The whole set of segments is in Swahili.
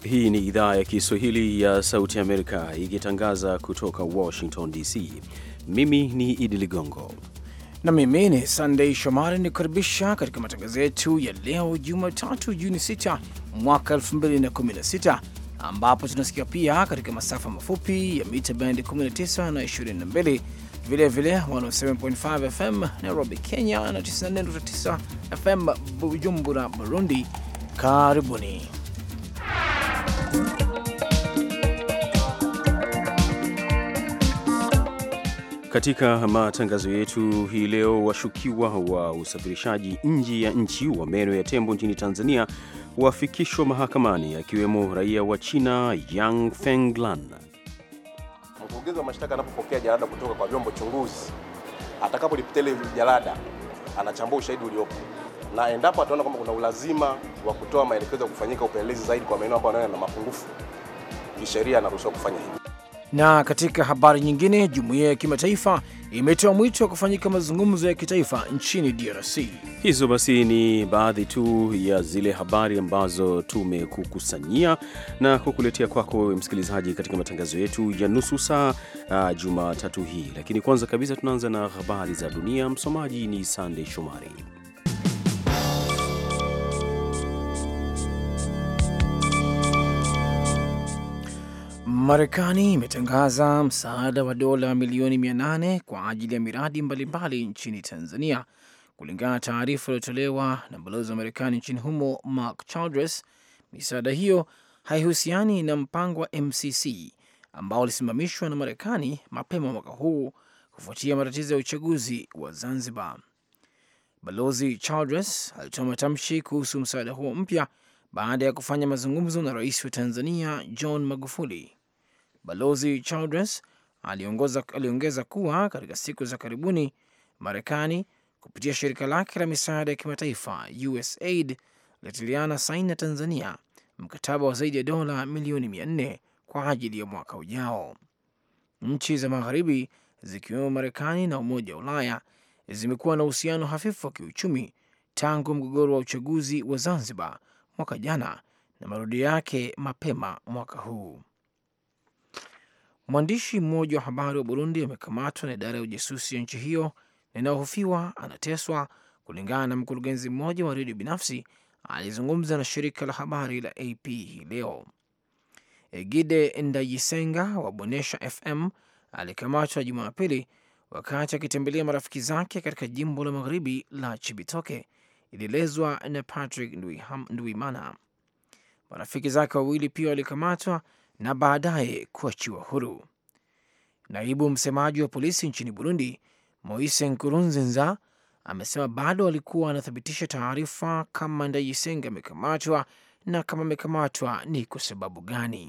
Hii ni idhaa ya Kiswahili ya Sauti Amerika ikitangaza kutoka Washington DC. Mimi ni Idi Ligongo na mimi ni Sunday Shomari, ni kukaribisha katika matangazo yetu ya leo Jumatatu Juni 6 mwaka 2016, ambapo tunasikia pia katika masafa mafupi ya mita band 19 na 22, vilevile 107.5 FM Nairobi, Kenya na 94.9 FM Bujumbura, Burundi. Karibuni. Katika matangazo yetu hii leo, washukiwa wa usafirishaji nje ya nchi wa meno ya tembo nchini Tanzania wafikishwa mahakamani, akiwemo raia wa China Yang Fenglan. Mkurugenzi wa mashtaka anapopokea jalada kutoka kwa vyombo chunguzi, atakapolipitia ile jalada anachambua ushahidi uliopo, na endapo ataona kwamba kuna ulazima wa kutoa maelekezo ya kufanyika upelelezi zaidi kwa maeneo ambayo yana mapungufu, kisheria anaruhusiwa kufanya hivyo. Na katika habari nyingine, jumuiya ya kimataifa imetoa mwito wa kufanyika mazungumzo ya kitaifa nchini DRC. Hizo basi ni baadhi tu ya zile habari ambazo tumekukusanyia na kukuletea kwako wewe msikilizaji katika matangazo yetu ya nusu saa Jumatatu hii. Lakini kwanza kabisa tunaanza na habari za dunia. Msomaji ni Sunday Shomari. Marekani imetangaza msaada wa dola milioni 800 kwa ajili ya miradi mbalimbali nchini Tanzania, kulingana na taarifa iliyotolewa na balozi wa Marekani nchini humo Mark Childress. Misaada hiyo haihusiani na mpango wa MCC ambao ulisimamishwa na Marekani mapema mwaka huu kufuatia matatizo ya uchaguzi wa Zanzibar. Balozi Childress alitoa matamshi kuhusu msaada huo mpya baada ya kufanya mazungumzo na rais wa Tanzania John Magufuli. Balozi Childress aliongeza kuwa katika siku za karibuni Marekani kupitia shirika lake la misaada ya kimataifa USAID litiliana saini na Tanzania mkataba wa zaidi ya dola milioni 400 kwa ajili ya mwaka ujao. Nchi za magharibi zikiwemo Marekani na Umoja wa Ulaya zimekuwa na uhusiano hafifu wa kiuchumi tangu mgogoro wa uchaguzi wa Zanzibar mwaka jana na marudio yake mapema mwaka huu. Mwandishi mmoja wa habari wa Burundi amekamatwa na idara ya ujasusi ya nchi hiyo na inayohofiwa anateswa, kulingana na mkurugenzi mmoja wa redio binafsi alizungumza na shirika la habari la AP hii leo. Egide Ndayisenga wa Bonesha FM alikamatwa Jumapili wakati akitembelea marafiki zake katika jimbo la magharibi la Chibitoke, ilielezwa na Patrick Nduimana. Marafiki zake wawili pia walikamatwa na baadaye kuachiwa huru. Naibu msemaji wa polisi nchini Burundi, Moise Nkurunziza, amesema bado walikuwa wanathibitisha taarifa kama Ndayisenga amekamatwa na kama amekamatwa ni kwa sababu gani.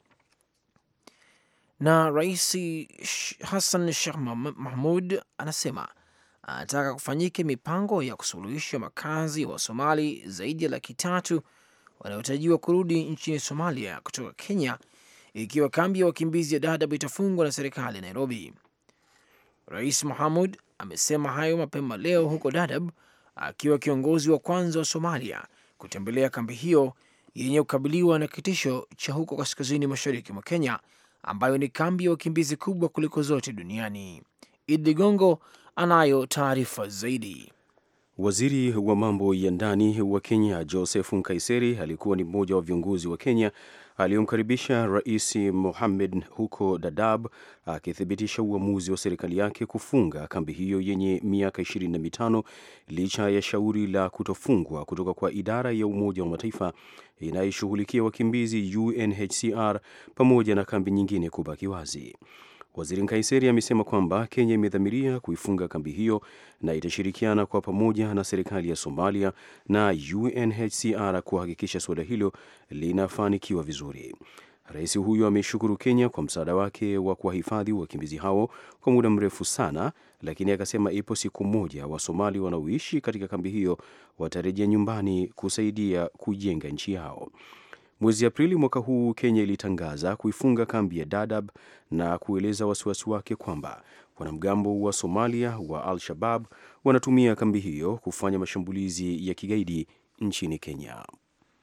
Na Rais Hassan Sheikh Mahmud anasema anataka kufanyike mipango ya kusuluhisha makazi wa Somali zaidi ya 300,000 wanaotarajiwa kurudi nchini Somalia kutoka Kenya, ikiwa kambi ya wakimbizi ya Dadaab itafungwa na serikali ya Nairobi. Rais Mahmud amesema hayo mapema leo huko Dadaab, akiwa kiongozi wa kwanza wa Somalia kutembelea kambi hiyo yenye kukabiliwa na kitisho cha huko kaskazini mashariki mwa Kenya, ambayo ni kambi ya wakimbizi kubwa kuliko zote duniani. Idi Gongo anayo taarifa zaidi. Waziri wa mambo ya ndani wa Kenya Joseph Nkaiseri alikuwa ni mmoja wa viongozi wa Kenya aliyomkaribisha Rais Mohamed huko Dadaab, akithibitisha uamuzi wa serikali yake kufunga kambi hiyo yenye miaka 25 licha ya shauri la kutofungwa kutoka kwa idara ya Umoja wa Mataifa inayoshughulikia wakimbizi UNHCR, pamoja na kambi nyingine kubaki wazi. Waziri Nkaiseri amesema kwamba Kenya imedhamiria kuifunga kambi hiyo na itashirikiana kwa pamoja na serikali ya Somalia na UNHCR kuhakikisha suala hilo linafanikiwa vizuri. Rais huyo ameshukuru Kenya kwa msaada wake wa kuwahifadhi wakimbizi hao kwa muda mrefu sana, lakini akasema ipo siku moja wa Somali wanaoishi katika kambi hiyo watarejea nyumbani kusaidia kujenga nchi yao. Mwezi Aprili mwaka huu Kenya ilitangaza kuifunga kambi ya Dadaab na kueleza wasiwasi wake kwamba wanamgambo wa Somalia wa Al-Shabaab wanatumia kambi hiyo kufanya mashambulizi ya kigaidi nchini Kenya.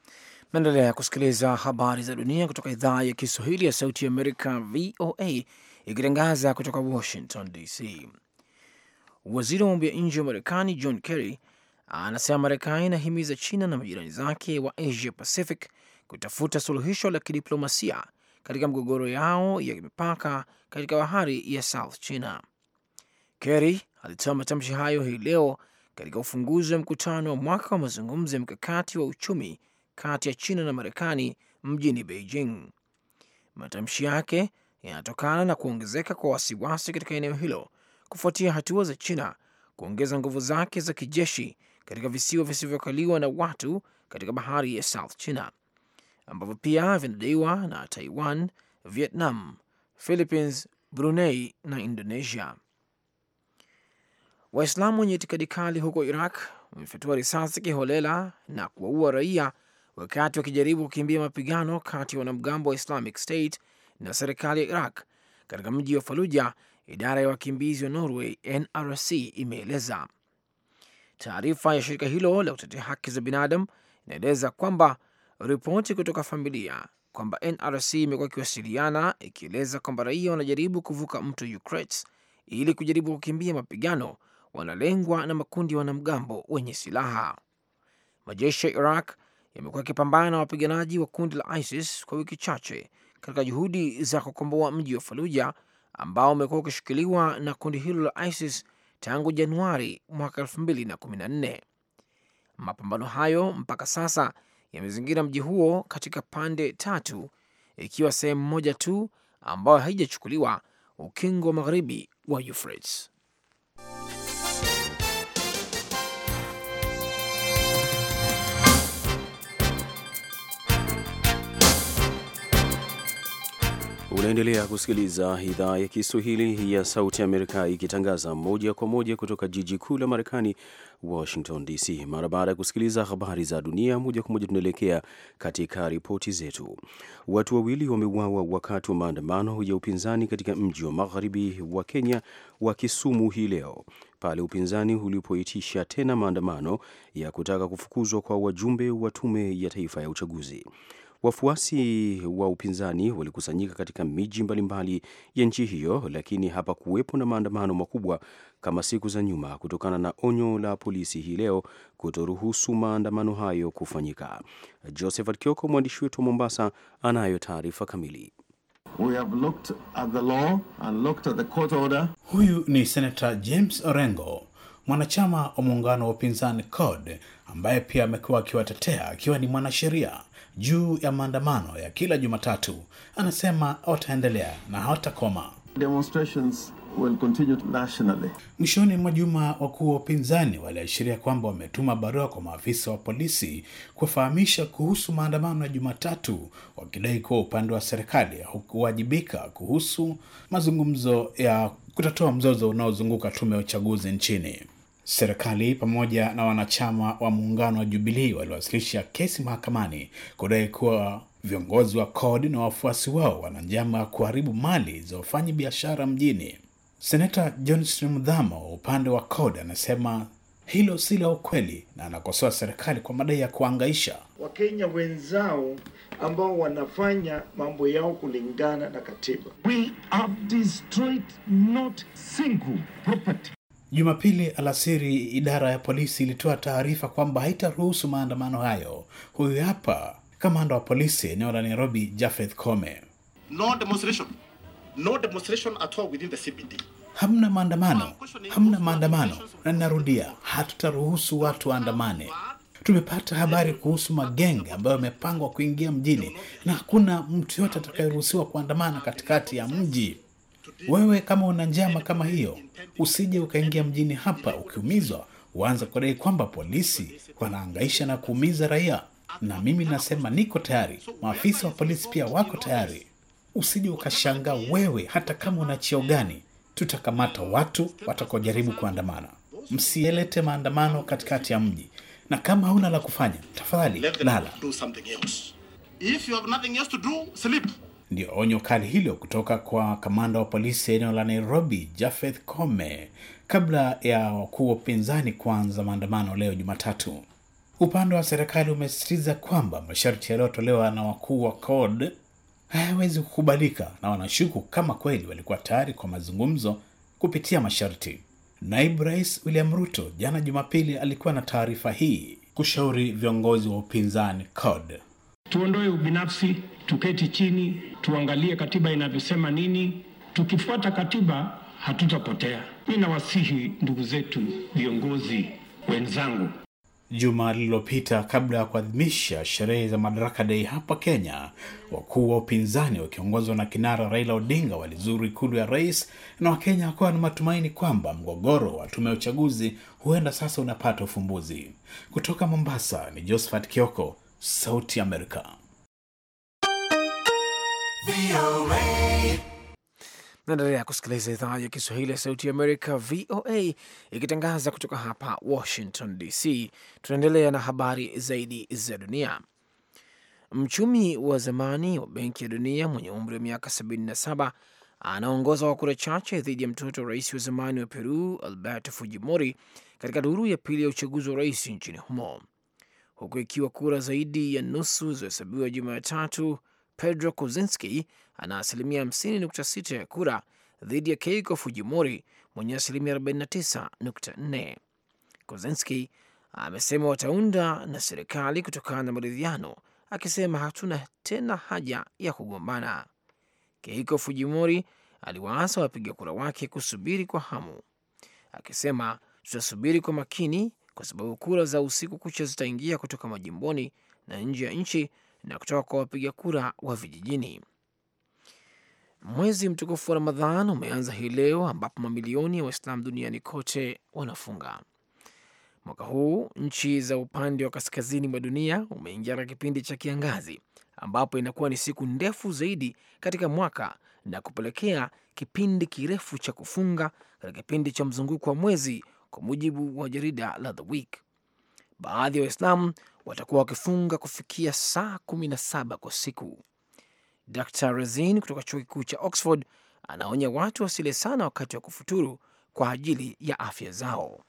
Naendelea kusikiliza habari za dunia kutoka idhaa ya Kiswahili ya Sauti ya Amerika, VOA, ikitangaza kutoka Washington DC. Waziri wa mambo ya nje wa Marekani John Kerry anasema Marekani inahimiza China na majirani zake wa Asia Pacific kutafuta suluhisho la kidiplomasia katika mgogoro yao ya mipaka katika bahari ya South China. Kerry alitoa matamshi hayo hii leo katika ufunguzi wa mkutano wa mwaka wa mazungumzo ya mkakati wa uchumi kati ya China na Marekani mjini Beijing. Matamshi yake yanatokana na kuongezeka kwa wasiwasi katika eneo hilo kufuatia hatua za China kuongeza nguvu zake za kijeshi katika visiwa visivyokaliwa na watu katika bahari ya South China, ambavyo pia vinadaiwa na Taiwan, Vietnam, Philippines, Brunei na Indonesia. Waislamu wenye itikadi kali huko Iraq wamefyatua risasi kiholela na kuwaua raia wakati wakijaribu kukimbia mapigano kati ya wanamgambo wa Islamic State na serikali ya Iraq katika mji wa Fallujah, idara ya wakimbizi wa Norway NRC imeeleza. Taarifa ya shirika hilo la kutetea haki za binadamu inaeleza kwamba ripoti kutoka familia kwamba NRC imekuwa ikiwasiliana ikieleza kwamba raia wanajaribu kuvuka mto Euphrates ili kujaribu kukimbia mapigano wanalengwa na makundi ya wanamgambo wenye silaha. Majeshi ya Iraq yamekuwa yakipambana na wapiganaji wa kundi la ISIS kwa wiki chache katika juhudi za kukomboa mji wa Fallujah ambao umekuwa ukishikiliwa na kundi hilo la ISIS tangu Januari mwaka 2014. Mapambano hayo mpaka sasa yamezingira mji huo katika pande tatu, ikiwa sehemu moja tu ambayo haijachukuliwa, ukingo wa magharibi wa Euphrates. Unaendelea kusikiliza idhaa ya Kiswahili ya Sauti Amerika ikitangaza moja kwa moja kutoka jiji kuu la Marekani, Washington DC. Mara baada ya kusikiliza habari za dunia, moja kwa moja tunaelekea katika ripoti zetu. Watu wawili wameuawa wakati wa maandamano ya upinzani katika mji wa magharibi wa Kenya wa Kisumu hii leo, pale upinzani ulipoitisha tena maandamano ya kutaka kufukuzwa kwa wajumbe wa Tume ya Taifa ya Uchaguzi. Wafuasi wa upinzani walikusanyika katika miji mbalimbali ya nchi hiyo, lakini hapa kuwepo na maandamano makubwa kama siku za nyuma kutokana na onyo la polisi hii leo kutoruhusu maandamano hayo kufanyika. Josephat Kioko, mwandishi wetu wa Mombasa, anayo taarifa kamili. We have looked at the law and looked at the court order. Huyu ni Senator James Orengo, mwanachama wa muungano wa upinzani CORD, ambaye pia amekuwa akiwatetea akiwa ni mwanasheria juu ya maandamano ya kila Jumatatu. Anasema wataendelea na hawatakoma. Demonstrations will continue nationally. Mwishoni mwa juma, wakuu wa upinzani waliashiria kwamba wametuma barua kwa maafisa wa polisi kufahamisha kuhusu maandamano ya Jumatatu, wakidai kuwa upande wa serikali haukuwajibika kuhusu mazungumzo ya kutatua mzozo unaozunguka tume ya uchaguzi nchini. Serikali pamoja na wanachama wa muungano wa Jubilee waliwasilisha kesi mahakamani kudai kuwa viongozi wa CORD na wafuasi wao wana njama kuharibu mali za wafanyi biashara mjini. Senator Johnson Mudhamo upande wa CORD anasema hilo si la ukweli na anakosoa serikali kwa madai ya kuangaisha Wakenya wenzao ambao wanafanya mambo yao kulingana na katiba. We have destroyed not single property. Jumapili alasiri, idara ya polisi ilitoa taarifa kwamba haitaruhusu maandamano hayo. Huyu hapa kamanda wa polisi eneo la Nairobi, Japheth Kome. No demonstration at all within the CBD. Hamna maandamano, na narudia, hatutaruhusu watu waandamane. Tumepata habari kuhusu magenge ambayo yamepangwa kuingia mjini na hakuna mtu yote atakayeruhusiwa kuandamana katikati ya mji. Wewe kama una njama kama hiyo, usije ukaingia mjini hapa ukiumizwa, uanze kudai kwamba polisi wanaangaisha na kuumiza raia. Na mimi nasema niko tayari, maafisa wa polisi pia wako tayari. Usije ukashangaa wewe, hata kama una cheo gani, tutakamata watu watakojaribu kuandamana. Msielete maandamano katikati ya mji, na kama huna la kufanya, tafadhali lala. If you have nothing else to do, sleep. Ndio onyo kali hilo kutoka kwa kamanda wa polisi eneo la Nairobi, Japheth Kome, kabla ya wakuu wa upinzani kuanza maandamano leo Jumatatu. Upande wa serikali umesisitiza kwamba masharti yaliyotolewa na wakuu wa CORD hayawezi kukubalika na wanashuku kama kweli walikuwa tayari kwa mazungumzo kupitia masharti. Naibu Rais William Ruto jana Jumapili alikuwa na taarifa hii kushauri viongozi wa upinzani CORD. Tuondoe ubinafsi, tuketi chini, tuangalie katiba inavyosema nini. Tukifuata katiba hatutapotea. Mimi nawasihi ndugu zetu viongozi wenzangu. Juma lililopita, kabla ya kuadhimisha sherehe za Madaraka Day hapa Kenya, wakuu wa upinzani wakiongozwa na kinara Raila Odinga walizuru ikulu ya rais, na Wakenya wakiwa na matumaini kwamba mgogoro wa tume ya uchaguzi huenda sasa unapata ufumbuzi. Kutoka Mombasa ni Josephat Kioko, Sauti ya Amerika. Naendelea kusikiliza idhaa ya Kiswahili ya Sauti ya Amerika, VOA, ikitangaza kutoka hapa Washington DC. Tunaendelea na habari zaidi za dunia. Mchumi wa zamani wa Benki ya Dunia mwenye umri wa miaka 77 anaongoza kwa kura chache dhidi ya mtoto wa rais wa zamani wa Peru, Alberto Fujimori, katika duru ya pili ya uchaguzi wa rais nchini humo. Huku ikiwa kura zaidi ya nusu zilizohesabiwa Jumatatu, Pedro Kuczynski ana asilimia 50.6 ya kura dhidi ya Keiko Fujimori mwenye asilimia 49.4. Kuczynski amesema wataunda na serikali kutokana na maridhiano, akisema hatuna tena haja ya kugombana. Keiko Fujimori aliwaasa wapiga kura wake kusubiri kwa hamu, akisema tutasubiri kwa makini kwa sababu kura za usiku kucha zitaingia kutoka majimboni na nje ya nchi na kutoka kwa wapiga kura wa vijijini. Mwezi mtukufu wa Ramadhan umeanza hii leo, ambapo mamilioni ya Waislamu duniani kote wanafunga. Mwaka huu nchi za upande wa kaskazini mwa dunia umeingia katika kipindi cha kiangazi, ambapo inakuwa ni siku ndefu zaidi katika mwaka na kupelekea kipindi kirefu cha kufunga katika kipindi cha mzunguko wa mwezi, kwa mujibu wa jarida la The Week. Baadhi ya Waislamu watakuwa wakifunga kufikia saa 17 kwa siku. Dr. Razin kutoka chuo kikuu cha Oxford anaonya watu wasile sana wakati wa kufuturu kwa ajili ya afya zao.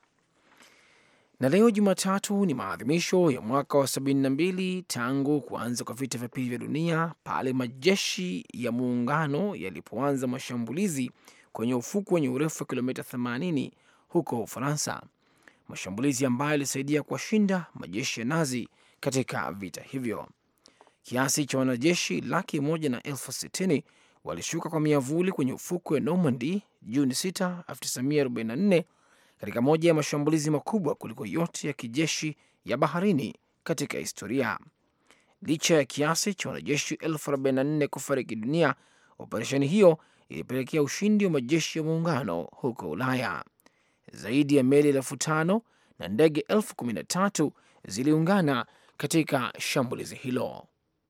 Na leo Jumatatu ni maadhimisho ya mwaka wa 72 tangu kuanza kwa vita vya pili vya dunia, pale majeshi ya muungano yalipoanza mashambulizi kwenye ufukwe wenye urefu wa kilomita 80 huko Ufaransa, mashambulizi ambayo yalisaidia kuwashinda majeshi ya Nazi katika vita hivyo. Kiasi cha wanajeshi 160,000 walishuka kwa miavuli kwenye ufukwe wa Normandy Juni 6, 1944, katika moja ya mashambulizi makubwa kuliko yote ya kijeshi ya baharini katika historia. Licha ya kiasi cha wanajeshi 44,000 kufariki dunia, operesheni hiyo ilipelekea ushindi wa majeshi ya muungano huko Ulaya. Zaidi ya meli 5,000 na ndege 13,000 ziliungana katika shambulizi hilo.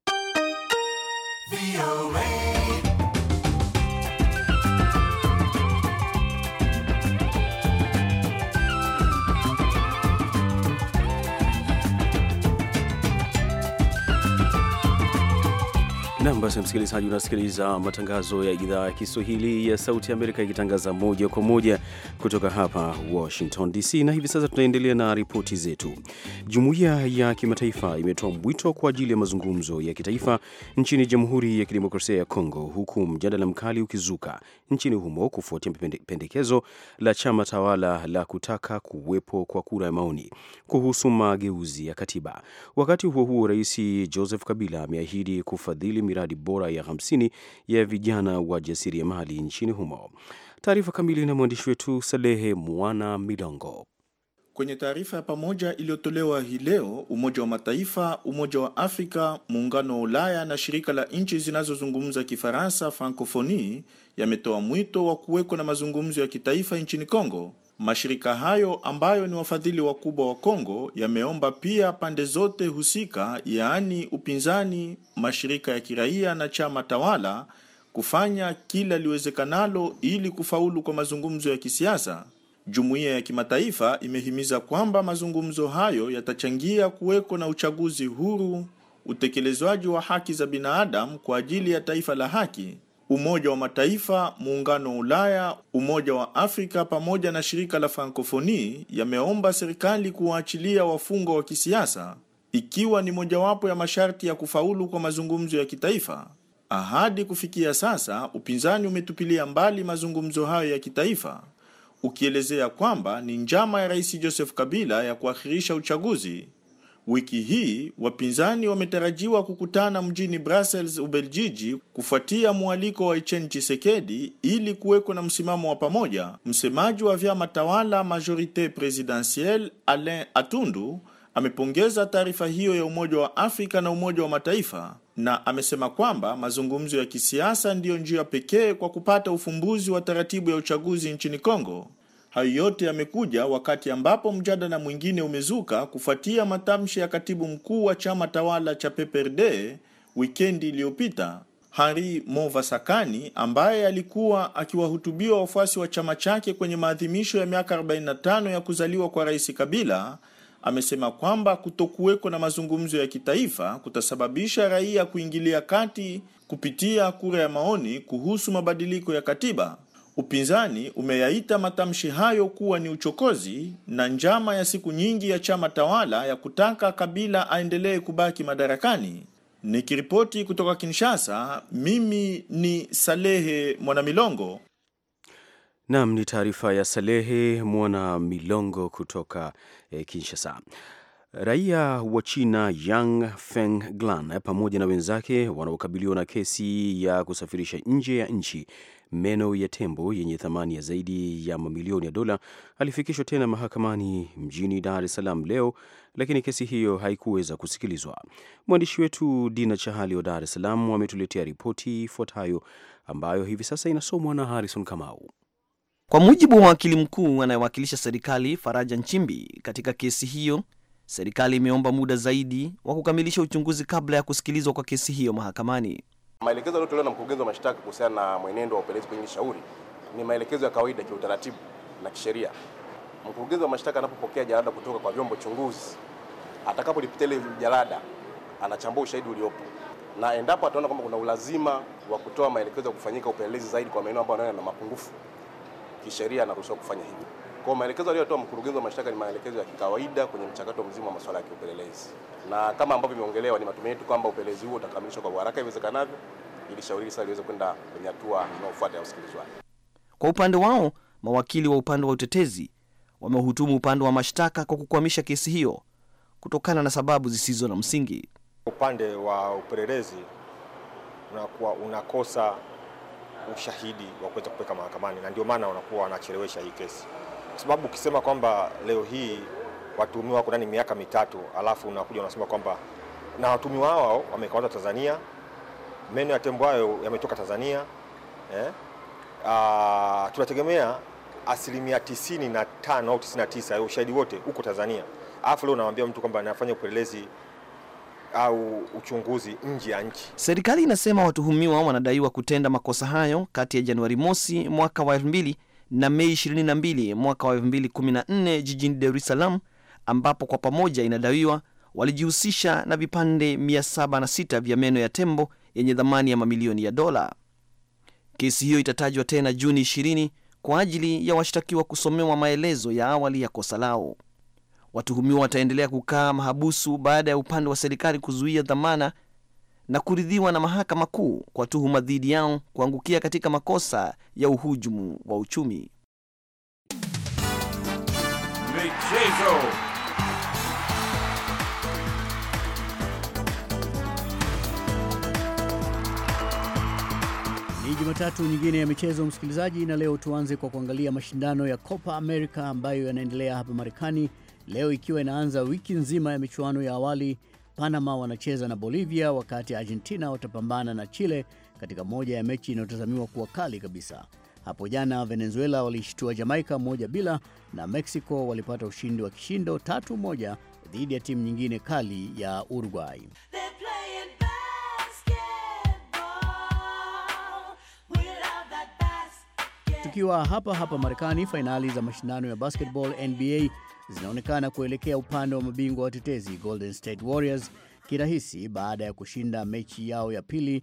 Naam, basi msikilizaji, unasikiliza matangazo ya idhaa ya Kiswahili ya Sauti ya Amerika ikitangaza moja kwa moja kutoka hapa Washington DC, na hivi sasa tunaendelea na ripoti zetu. Jumuiya ya kimataifa imetoa mwito kwa ajili ya mazungumzo ya kitaifa nchini Jamhuri ya Kidemokrasia ya Kongo, huku mjadala mkali ukizuka nchini humo kufuatia pendekezo la chama tawala la kutaka kuwepo kwa kura ya maoni kuhusu mageuzi ya katiba. Wakati huo huo, Rais Joseph Kabila ameahidi kufadhili miradi bora ya 50 ya vijana wa jasiriamali nchini humo. Taarifa kamili na mwandishi wetu Salehe Mwana Milongo. Kwenye taarifa ya pamoja iliyotolewa hii leo, Umoja wa Mataifa, Umoja wa Afrika, Muungano wa Ulaya na shirika la nchi zinazozungumza Kifaransa Francophonie yametoa mwito wa kuweko na mazungumzo ya kitaifa nchini Kongo. Mashirika hayo ambayo ni wafadhili wakubwa wa Kongo yameomba pia pande zote husika, yaani upinzani, mashirika ya kiraia na chama tawala, kufanya kila liwezekanalo ili kufaulu kwa mazungumzo ya kisiasa. Jumuiya ya kimataifa imehimiza kwamba mazungumzo hayo yatachangia kuweko na uchaguzi huru, utekelezwaji wa haki za binadamu kwa ajili ya taifa la haki. Umoja wa Mataifa, Muungano wa Ulaya, Umoja wa Afrika pamoja na shirika la Francophonie yameomba serikali kuwaachilia wafungwa wa kisiasa, ikiwa ni mojawapo ya masharti ya kufaulu kwa mazungumzo ya kitaifa. Ahadi kufikia sasa, upinzani umetupilia mbali mazungumzo hayo ya kitaifa, ukielezea kwamba ni njama ya Rais Joseph Kabila ya kuakhirisha uchaguzi. Wiki hii, wapinzani wametarajiwa kukutana mjini Brussels, Ubelgiji, kufuatia mwaliko wa Etienne Tshisekedi ili kuweko na msimamo wa pamoja. Msemaji wa vyama tawala Majorite Presidentielle, Alain Atundu, amepongeza taarifa hiyo ya Umoja wa Afrika na Umoja wa Mataifa na amesema kwamba mazungumzo ya kisiasa ndiyo njia pekee kwa kupata ufumbuzi wa taratibu ya uchaguzi nchini Kongo. Hayo yote yamekuja wakati ambapo mjadala mwingine umezuka kufuatia matamshi ya katibu mkuu wa chama tawala cha PPRD wikendi iliyopita. Henri Movasakani, ambaye alikuwa akiwahutubia wafuasi wa chama chake kwenye maadhimisho ya miaka 45 ya kuzaliwa kwa Rais Kabila, amesema kwamba kutokuweko na mazungumzo ya kitaifa kutasababisha raia kuingilia kati kupitia kura ya maoni kuhusu mabadiliko ya katiba. Upinzani umeyaita matamshi hayo kuwa ni uchokozi na njama ya siku nyingi ya chama tawala ya kutaka Kabila aendelee kubaki madarakani. Nikiripoti kutoka Kinshasa, mimi ni Salehe Mwanamilongo. Naam, ni taarifa ya Salehe Mwanamilongo kutoka Kinshasa. Raia wa China Yang Fenglan pamoja na wenzake wanaokabiliwa na kesi ya kusafirisha nje ya nchi meno ya tembo yenye thamani ya zaidi ya mamilioni ya dola alifikishwa tena mahakamani mjini Dar es Salaam leo, lakini kesi hiyo haikuweza kusikilizwa. Mwandishi wetu Dina Chahali wa Dar es Salaam ametuletea ripoti ifuatayo ambayo hivi sasa inasomwa na Harrison Kamau. Kwa mujibu wa wakili mkuu anayewakilisha serikali Faraja Nchimbi katika kesi hiyo, serikali imeomba muda zaidi wa kukamilisha uchunguzi kabla ya kusikilizwa kwa kesi hiyo mahakamani. Maelekezo yaliyotolewa na mkurugenzi wa mashtaka kuhusiana na mwenendo wa upelelezi kwenye shauri ni maelekezo ya kawaida kiutaratibu na kisheria. Mkurugenzi wa mashtaka anapopokea jalada kutoka kwa vyombo chunguzi, atakapolipitia ile jalada, anachambua ushahidi uliopo, na endapo ataona kwamba kuna ulazima wa kutoa maelekezo ya kufanyika upelelezi zaidi kwa maeneo ambayo yana mapungufu, kisheria anaruhusiwa kufanya hivyo. Kwa maelekezo aliyotoa mkurugenzi wa mashtaka ni maelekezo ya kikawaida kwenye mchakato mzima wa masuala ya upelelezi. Na kama ambavyo imeongelewa, ni matumaini yetu kwamba upelelezi huo utakamilishwa kwa haraka iwezekanavyo ili shauri sasa liweze kwenda kwenye hatua inayofuata ya usikilizwaji. Kwa upande wao, mawakili wa upande wa utetezi wamehutumu upande wa mashtaka kwa kukwamisha kesi hiyo kutokana na sababu zisizo na msingi. Upande wa upelelezi unakosa ushahidi wa kuweza kupeleka mahakamani, na ndio maana wanakuwa wanachelewesha hii kesi. Kwa sababu ukisema kwamba leo hii watuhumiwa wako ndani miaka mitatu, alafu unakuja unasema kwamba na watuhumiwa hao wamekamatwa Tanzania, meno ya tembo hayo yametoka Tanzania, tunategemea 95% au 99% ya ushahidi wote uko Tanzania. Alafu leo unawaambia mtu kwamba anafanya upelelezi au uchunguzi nje ya nchi. Serikali inasema watuhumiwa wanadaiwa kutenda makosa hayo kati ya Januari mosi mwaka wa 2000 na Mei 22 mwaka wa 2014 jijini Dar es Salaam, ambapo kwa pamoja inadaiwa walijihusisha na vipande 706 vya meno ya tembo yenye thamani ya mamilioni ya dola. Kesi hiyo itatajwa tena Juni 20 kwa ajili ya washtakiwa kusomewa maelezo ya awali ya kosa lao. Watuhumiwa wataendelea kukaa mahabusu baada ya upande wa serikali kuzuia dhamana na kuridhiwa na mahakama kuu kwa tuhuma dhidi yao kuangukia katika makosa ya uhujumu wa uchumi. Michezo. Ni Jumatatu nyingine ya michezo, msikilizaji, na leo tuanze kwa kuangalia mashindano ya Copa America ambayo yanaendelea hapa Marekani. Leo ikiwa inaanza wiki nzima ya michuano ya awali, Panama wanacheza na Bolivia wakati Argentina watapambana na Chile katika moja ya mechi inayotazamiwa kuwa kali kabisa. Hapo jana Venezuela walishtua Jamaica 1-0 na Mexico walipata ushindi wa kishindo 3-1 dhidi ya timu nyingine kali ya Uruguay. Tukiwa hapa Marekani, fainali za mashindano ya basketball NBA zinaonekana kuelekea upande wa mabingwa watetezi Golden State Warriors kirahisi baada ya kushinda mechi yao ya pili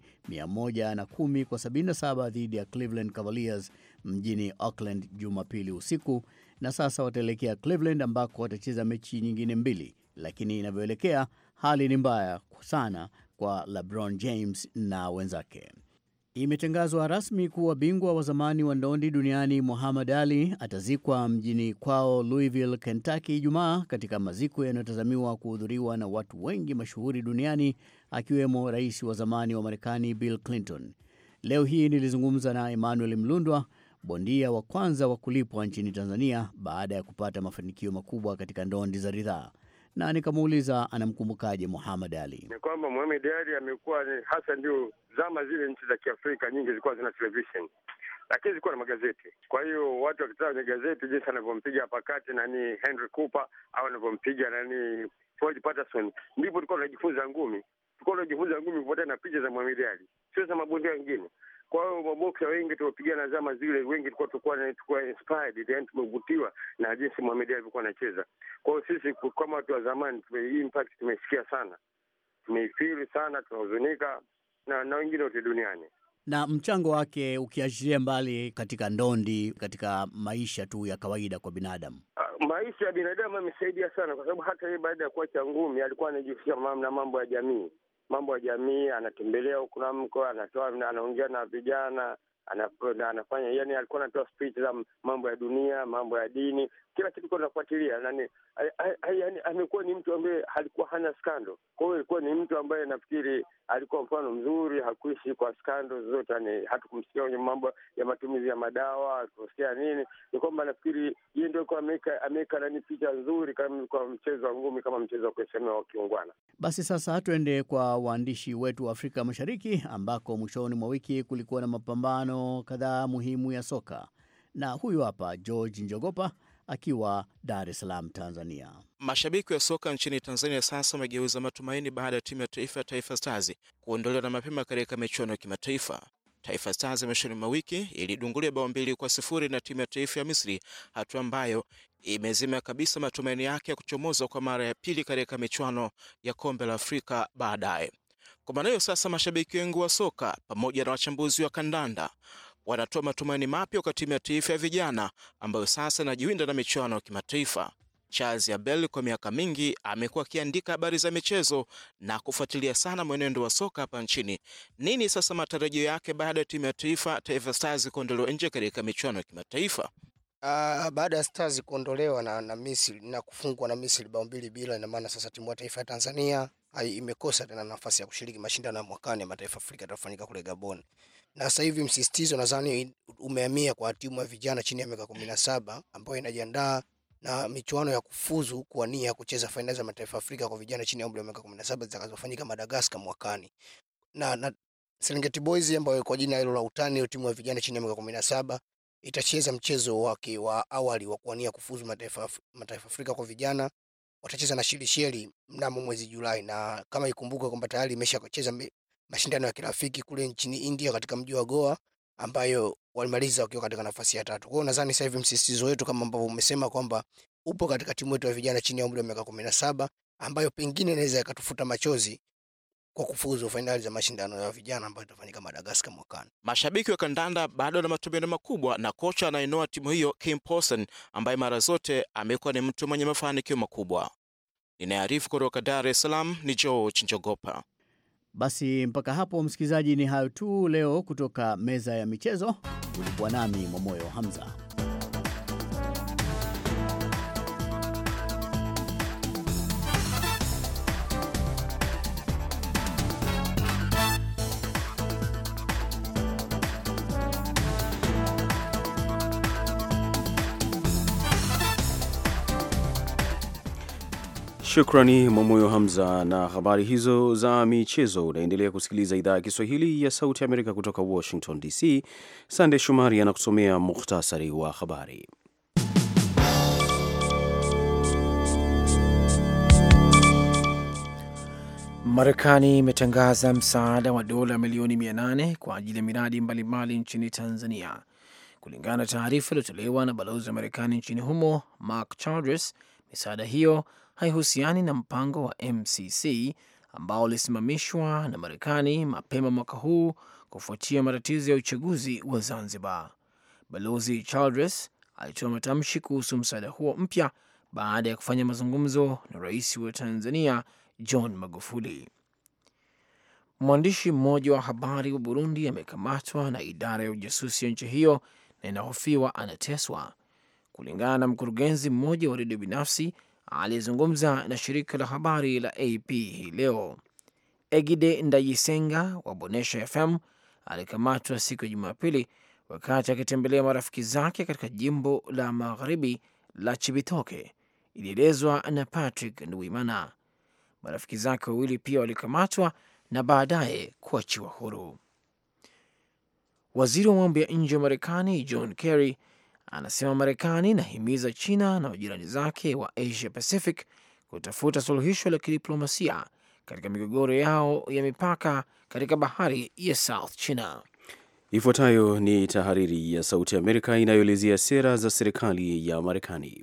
110 kwa 77 dhidi ya Cleveland Cavaliers mjini Oakland Jumapili usiku, na sasa wataelekea Cleveland ambako watacheza mechi nyingine mbili, lakini inavyoelekea hali ni mbaya sana kwa LeBron James na wenzake. Imetangazwa rasmi kuwa bingwa wa zamani wa ndondi duniani Muhammad Ali atazikwa mjini kwao Louisville, Kentucky Ijumaa, katika maziko yanayotazamiwa kuhudhuriwa na watu wengi mashuhuri duniani akiwemo rais wa zamani wa Marekani Bill Clinton. Leo hii nilizungumza na Emmanuel Mlundwa, bondia wa kwanza wa kulipwa nchini Tanzania baada ya kupata mafanikio makubwa katika ndondi za ridhaa, na nikamuuliza anamkumbukaje Muhammad Ali. Ni kwamba Muhammad Ali amekuwa hasa ndio zama zile nchi za Kiafrika nyingi zilikuwa zina television, lakini zilikuwa na magazeti. Kwa hiyo watu wakitaka kwenye gazeti jinsi anavyompiga hapa kati Henry Cooper au anavyompiga Floyd Patterson, ndipo tulikuwa tunajifunza ngumi. Tulikuwa tunajifunza ngumi kufuatana na picha za Muhammad Ali, sio za mabondia wengine. Kwa hiyo maboksa wengi tuliopigana zama zile, wengi tulikuwa inspired, yani tumevutiwa na jinsi Muhammad Ali alikuwa anacheza. Kwa hiyo sisi kama watu wa zamani hii impact tumesikia sana, tumeifeel sana, tunahuzunika na wengine wote duniani. Na mchango wake ukiashiria mbali katika ndondi, katika maisha tu ya kawaida kwa binadamu. Maisha ya binadamu amesaidia sana, kwa sababu hata yeye baada ya kuacha ngumi alikuwa anajihusisha na mambo ya jamii. Anatembelea huko na mko, anaongea na vijana, anafanya, yani alikuwa anatoa speech za mambo ya dunia, mambo ya dini, kila kitu kwa nafuatilia. Yani amekuwa ni mtu ambaye alikuwa hana skando. Kwa hiyo alikuwa ni mtu ambaye nafikiri alikuwa mfano mzuri, hakuishi kwa skando zote, yani hatukumsikia kwenye mambo ya matumizi ya madawa, kusikia nini. Ni kwamba nafikiri yeye ndio kwa ameka na picha nzuri kama kwa mchezo wa ngumi, kama mchezo wa kuheshimiwa wa kiungwana. Basi sasa tuende kwa waandishi wetu wa Afrika Mashariki, ambako mwishoni mwa wiki kulikuwa na mapambano kadhaa muhimu ya soka. Na huyu hapa George Njogopa akiwa Dar es Salaam, Tanzania. Mashabiki wa soka nchini Tanzania sasa wamegeuza matumaini baada ya timu ya taifa Taifa Stars kuondolewa na mapema katika michuano ya kimataifa. Taifa Stars mwishoni mwa wiki ilidungulia bao 2-0 na timu ya taifa ya Misri, hatua ambayo imezima kabisa matumaini yake ya kuchomoza kwa mara ya pili katika michuano ya kombe la Afrika baadaye. Kwa maana hiyo sasa mashabiki wengi wa soka pamoja na wachambuzi wa kandanda wanatoa matumaini mapya kwa timu ya taifa ya vijana ambayo sasa inajiwinda na michuano ya kimataifa. Charles Abel kwa miaka mingi amekuwa akiandika habari za michezo na kufuatilia sana mwenendo wa soka hapa nchini. Nini sasa matarajio yake baada ya timu ya taifa Taifa Stars kuondolewa nje katika michuano ya kimataifa? Baada ya Stars kuondolewa na Misri na kufungwa na Misri bao 2-0, ina maana sasa timu ya taifa ya Tanzania imekosa tena nafasi ya kushiriki mashindano ya mwakani ya mataifa Afrika yatafanyika kule Gabon. Na sasa hivi msisitizo nadhani umehamia kwa timu ya vijana chini ya miaka 17 ambayo inajiandaa na michuano ya kufuzu kuwania kucheza fainali za mataifa Afrika kwa vijana chini ya umri wa miaka 17 zitakazofanyika Madagascar mwakani. Na Serengeti Boys ambayo kwa jina hilo la utani timu ya vijana chini ya miaka 17 itacheza mchezo wake wa awali wa kuwania kufuzu mataifa Afrika kwa vijana. Watacheza na Shelisheli mnamo mwezi Julai, na kama ikumbuka kwamba tayari imeshacheza mashindano ya kirafiki kule nchini India katika mji wa Goa ambayo walimaliza wakiwa katika nafasi ya 3. Kwa hiyo nadhani sasa hivi msisitizo wetu kama ambavyo umesema kwamba upo katika timu yetu ya vijana chini ya umri wa miaka 17 ambayo pengine inaweza ikatufuta machozi kwa kufuzu fainali za mashindano ya vijana ambayo itafanyika Madagascar mwakani. Mashabiki wa kandanda bado na matumaini makubwa na kocha anainoa timu hiyo Kim Poulsen ambaye mara zote amekuwa ni mtu mwenye mafanikio makubwa. Ninaarifu kutoka Dar es Salaam ni George Njogopa. Basi mpaka hapo msikilizaji, ni hayo tu leo kutoka meza ya michezo. Ulikuwa nami Momoyo Hamza. Shukrani Mwamoyo Hamza na habari hizo za michezo. Unaendelea kusikiliza idhaa ya Kiswahili ya Sauti ya Amerika kutoka Washington DC. Sande Shumari anakusomea mukhtasari wa habari. Marekani imetangaza msaada wa dola milioni 800 kwa ajili ya miradi mbalimbali nchini Tanzania. Kulingana na taarifa iliyotolewa na balozi wa Marekani nchini humo Mark Chalmers, misaada hiyo haihusiani na mpango wa MCC ambao ulisimamishwa na Marekani mapema mwaka huu kufuatia matatizo ya uchaguzi wa Zanzibar. Balozi Childress alitoa matamshi kuhusu msaada huo mpya baada ya kufanya mazungumzo na rais wa Tanzania John Magufuli. Mwandishi mmoja wa habari wa Burundi amekamatwa na idara ya ujasusi ya nchi hiyo na inahofiwa anateswa, kulingana na mkurugenzi mmoja wa redio binafsi aliyezungumza na shirika la habari la AP hii leo. Egide Ndayisenga wa Bonesha FM alikamatwa siku ya Jumapili wakati akitembelea marafiki zake katika jimbo la magharibi la Chibitoke, ilielezwa na Patrick Nduwimana. Marafiki zake wawili pia walikamatwa na baadaye kuachiwa huru. Waziri wa mambo ya nje wa Marekani John Kerry anasema Marekani inahimiza China na majirani zake wa Asia Pacific kutafuta suluhisho la kidiplomasia katika migogoro yao ya mipaka katika bahari ya South China. Ifuatayo ni tahariri ya Sauti ya Amerika inayoelezea sera za serikali ya Marekani.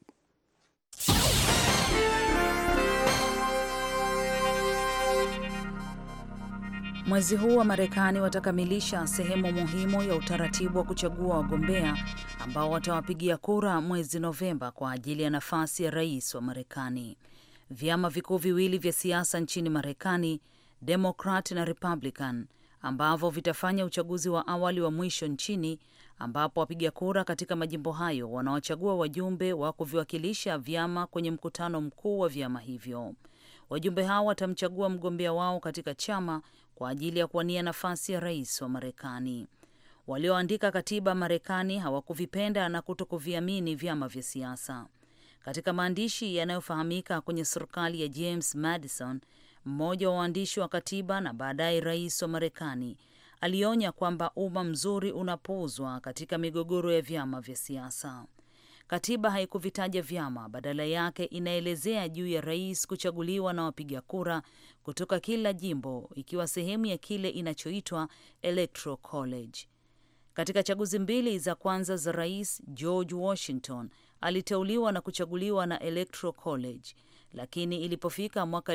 Mwezi huu wa Marekani watakamilisha sehemu muhimu ya utaratibu wa kuchagua wagombea ambao watawapigia kura mwezi Novemba kwa ajili ya nafasi ya rais wa Marekani. Vyama vikuu viwili vya siasa nchini Marekani, Democrat na Republican, ambavyo vitafanya uchaguzi wa awali wa mwisho nchini, ambapo wapiga kura katika majimbo hayo wanawachagua wajumbe wa kuviwakilisha vyama kwenye mkutano mkuu wa vyama hivyo. Wajumbe hao watamchagua mgombea wao katika chama kwa ajili ya kuwania nafasi ya rais wa Marekani. Walioandika katiba Marekani hawakuvipenda na kutokuviamini vyama vya siasa. Katika maandishi yanayofahamika kwenye serikali ya James Madison, mmoja wa waandishi wa katiba na baadaye rais wa Marekani, alionya kwamba umma mzuri unapuuzwa katika migogoro ya vyama vya siasa. Katiba haikuvitaja vyama, badala yake inaelezea juu ya rais kuchaguliwa na wapiga kura kutoka kila jimbo, ikiwa sehemu ya kile inachoitwa Electoral College. Katika chaguzi mbili za kwanza za rais, George Washington aliteuliwa na kuchaguliwa na Electoral College, lakini ilipofika mwaka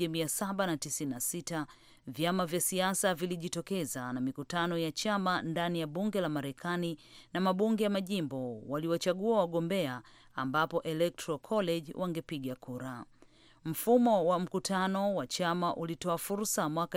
1796 vyama vya siasa vilijitokeza na mikutano ya chama ndani ya bunge la Marekani na mabunge ya majimbo waliwachagua wagombea ambapo Electoral College wangepiga kura. Mfumo wa mkutano wa chama ulitoa fursa mwaka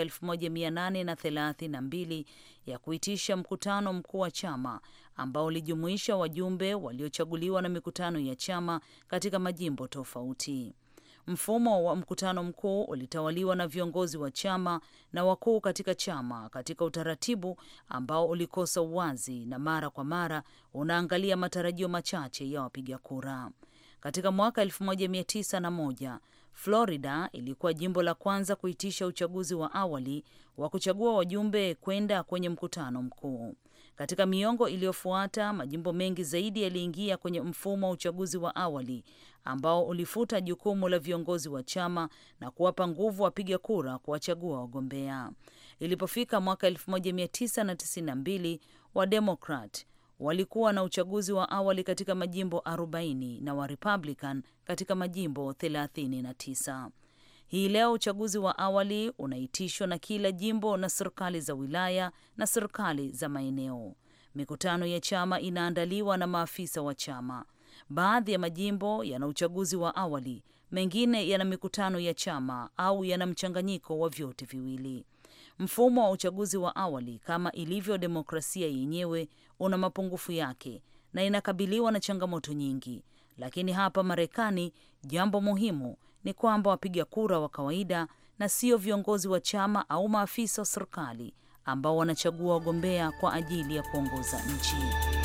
1832 ya kuitisha mkutano mkuu wa chama ambao ulijumuisha wajumbe waliochaguliwa na mikutano ya chama katika majimbo tofauti. Mfumo wa mkutano mkuu ulitawaliwa na viongozi wa chama na wakuu katika chama katika utaratibu ambao ulikosa uwazi na mara kwa mara unaangalia matarajio machache ya wapiga kura. Katika mwaka 1901, Florida ilikuwa jimbo la kwanza kuitisha uchaguzi wa awali wa kuchagua wajumbe kwenda kwenye mkutano mkuu. Katika miongo iliyofuata, majimbo mengi zaidi yaliingia kwenye mfumo wa uchaguzi wa awali ambao ulifuta jukumu la viongozi wa chama na kuwapa nguvu wapiga kura kuwachagua wagombea. Ilipofika mwaka 1992, wa Democrat walikuwa na uchaguzi wa awali katika majimbo 40 na wa Republican katika majimbo 39. Hii leo uchaguzi wa awali unaitishwa na kila jimbo na serikali za wilaya na serikali za maeneo. Mikutano ya chama inaandaliwa na maafisa wa chama. Baadhi ya majimbo yana uchaguzi wa awali, mengine yana mikutano ya chama au yana mchanganyiko wa vyote viwili. Mfumo wa uchaguzi wa awali, kama ilivyo demokrasia yenyewe, una mapungufu yake na inakabiliwa na changamoto nyingi. Lakini hapa Marekani, jambo muhimu ni kwamba wapiga kura wa kawaida na sio viongozi wa chama au maafisa wa serikali ambao wanachagua wagombea kwa ajili ya kuongoza nchi.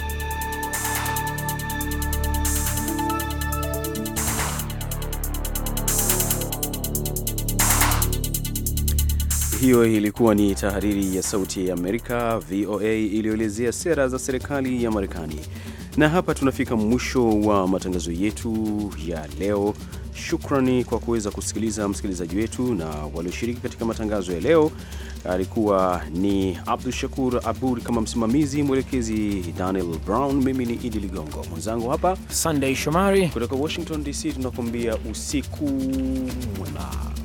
Hiyo ilikuwa ni tahariri ya Sauti ya Amerika, VOA, iliyoelezea sera za serikali ya Marekani. Na hapa tunafika mwisho wa matangazo yetu ya leo. Shukrani kwa kuweza kusikiliza, msikilizaji wetu, na walioshiriki katika matangazo ya leo. Alikuwa ni Abdul Shakur Abud kama msimamizi, mwelekezi Daniel Brown, mimi ni Idi Ligongo, mwenzangu hapa Sunday Shomari kutoka Washington DC. Tunakuambia usiku mwema.